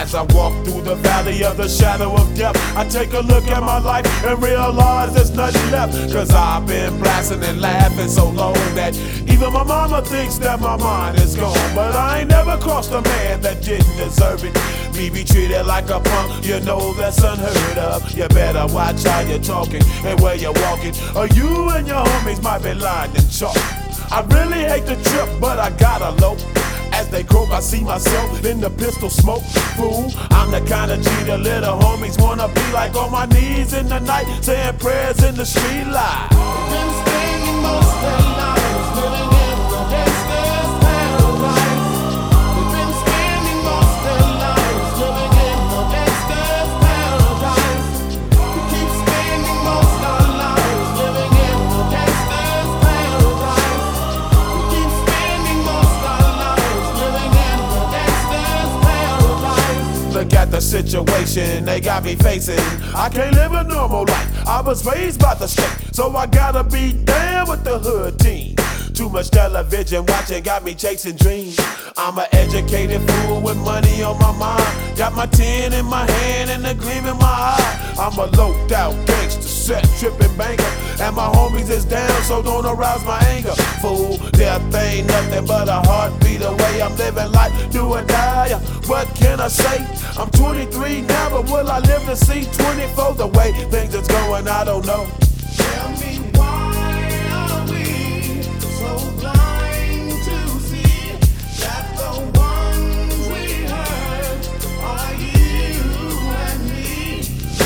As I walk through the valley of the shadow of death, I take a look at my life and realize there's nothing left. Cause I've been blasting and laughing so long that even my mama thinks that my mind is gone. But I ain't never crossed a man that didn't deserve it. Me be treated like a punk, you know that's unheard of. You better watch how you're talking and where you're walking, or you and your homies might be lined in chalk. I really hate the trip, but I gotta low. As they croak, I see myself in the pistol smoke. Fool, I'm the kind of G the little homies wanna be like, on my knees in the night, saying prayers in the street light. Been spending most of their lives living in the gangster's paradise. They've been spending most of their lives living in the gangster's paradise. We keep spending most of our lives living in the gangster's paradise. We keep spending most of our lives living in the gangster's paradise. Look at the situation they got me facing. I can't live a normal life. I was raised by the state, so I gotta be down with the hood team. Too much television watching got me chasing dreams. I'm an educated fool with money on my mind. Got my tin in my hand and a gleam in my eye. I'm a loped out gangster, set tripping banker, and my homies is down, so don't arouse my anger. Fool, death ain't nothing but a heartbeat away. I'm living life, do or die. What can I say? I'm 23 now, but will I live to see 24? The way things is going, I don't know. Tell me, why are we so blind to see that the ones we hurt are you and me?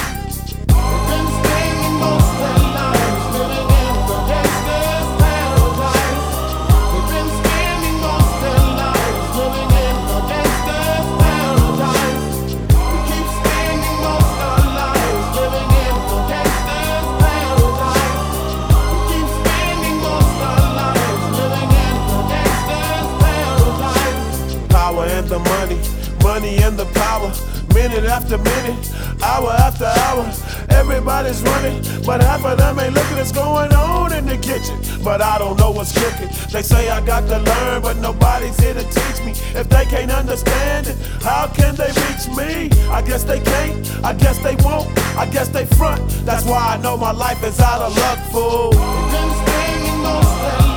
We've been spending most of their lives living in the gangster's paradise. We've been spending most of their lives living in the gangster's paradise. We keep spending most of our lives living in the gangster's paradise. We keep spending most of our lives living in the gangster's paradise. Power and the money, money and the power. Minute after minute, hour after hour, everybody's running, but half of them ain't looking what's going on in the kitchen. But I don't know what's cooking. They say I got to learn, but nobody's here to teach me. If they can't understand it, how can they reach me? I guess they can't, I guess they won't, I guess they front. That's why I know my life is out of luck, fool. We've been spending most of their